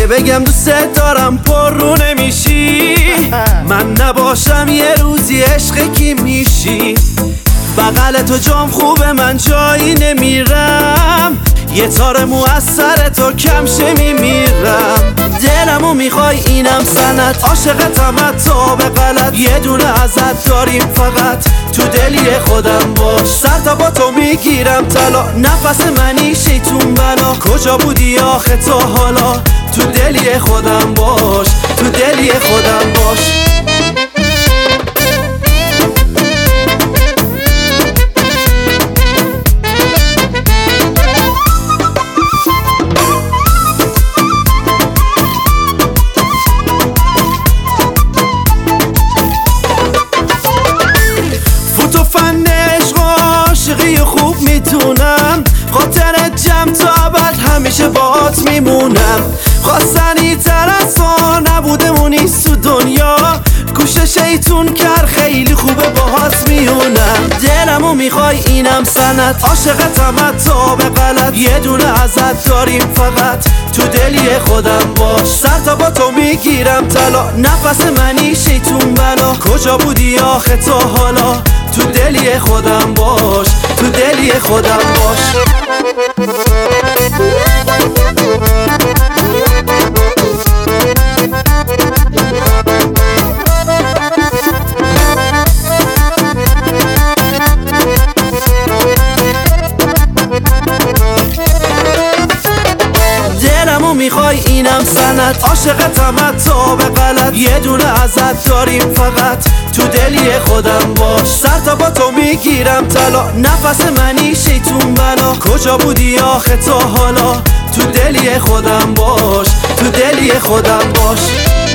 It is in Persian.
بگم دوست دارم پر رو نمیشی، من نباشم یه روزی عشق کی میشی؟ بغل تو جام خوبه من جایی نمیرم، یه تار مو از سر تو کم شه میمیرم. دلمو میخوای اینم سند، عاشقتم تا به غلط، یه دونه ازت داریم فقط تو دلی خودم باش. سر تا با تو میگیرم طلا، نفس منی شیطون بلا، کجا بودی آخه تا حالا؟ تو دلی خودم باش، تو دلی خودم باش. خوب میتونم خاطر جمع تا بعد همیشه باهات میمونم. خواستنی تر از تو نبوده مونیست تو دنیا، گوش شیطون کر خیلی خوبه باهات میونم. دلمو میخوای اینم سند، عاشقتم تا به غلط، یه دونه ازت داریم فقط تو دلی خودم باش. سر تا با تو میگیرم طلا، نفس منی شیطون بلا، کجا بودی آخه تا حالا؟ تو دلی خودم باش، تو دلی خودم باش. دلمو میخوای اینم سند، عاشقتم تا به غلط، یه دونه ازت داریم فقط تو دلی خودم باش. سر تا با تو میگیرم طلا، نفس منی شیطون بلا، کجا بودی آخه تا حالا؟ تو دلی خودم باش، تو دلی خودم باش.